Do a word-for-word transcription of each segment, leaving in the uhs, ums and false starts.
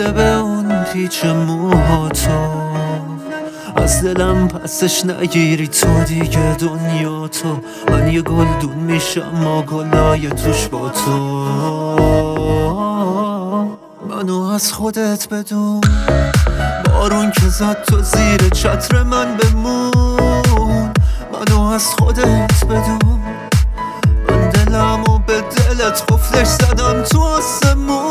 بده به اون پیچ موهاتو، از دلم پسش نگیری تو دیگه دنیا تو. من یه گلدون میشم با گلای توش با تو. منو از خودت بدون، بارون که زد تو زیر چتر من بمون. منو از خودت بدون، من دلمو به دلت قفلش زدم تو آسمون.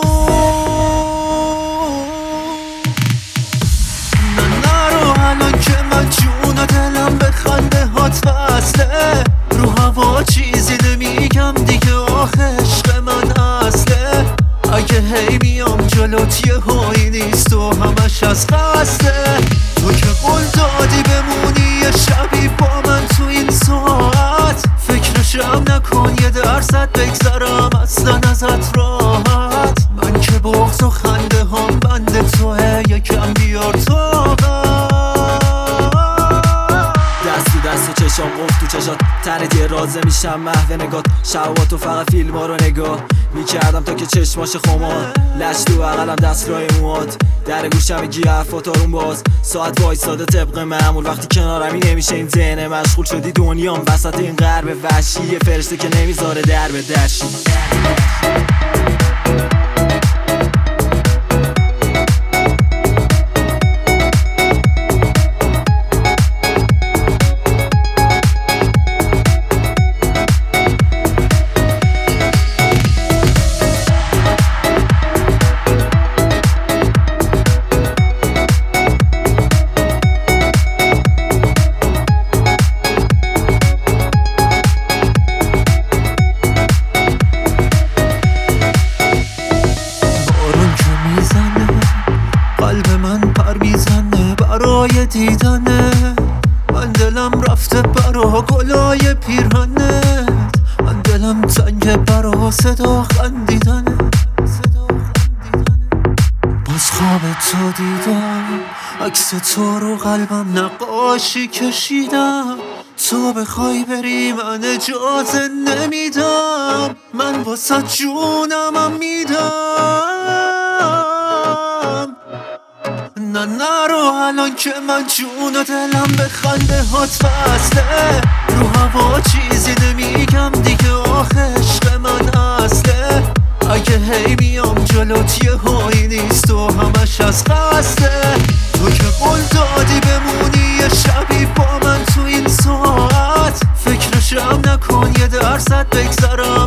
نه نرو الان که من جون و دلم به خنده هات وصله. رو هوا چیزی نمیگم دیگه، آخه عشق من اصله. اگه هی میام جلوت یه هایی نیست و همش از قصده. تو که قول دادی بمونی یه شبی با من تو این ساعت، فکرشم نکن یه درصد بگذرم اصلا ازت راحت. من که بغض و خنده هم بند توه، یکم بیار طاقت. دست تو دست و چشام قفل تو چشات، تنت یه رازه میشم محو نگات. شبات و فقط فیلم ها رو نگاه میکردم تا که چشماش خمار. لش تو بغلم دست رای موات، در گوشم میگی حرفات آروم باز. ساعت وایساده طبق معمول، وقتی کنارمی نمیشه این ذهن مشغول. شدی دنیام وسط این غرب وحشی، یه فرشته که نمیذاره در به درشی. قلب من پر میزنه برای دیدنه، من دلم رفته برا گلای پیرهنه. من دلم تنگ برا صدا خندیدنه. باز خواب تو دیدم، عکس تو رو قلبم نقاشی کشیدم. تو بخوای بری من اجازه نمیدم، من واسه جونمم میدم. نه نرو الان که من جون و دلم به خنده هات وصله. رو هوا چیزی نمیگم دیگه، آخه عشق من اصله. اگه هی میام جلوت یه هایی نیست و همش از قصده. تو که قول دادی بمونی یه شبی با من تو این ساعت، فکرشم نکن یه درصد بگذرم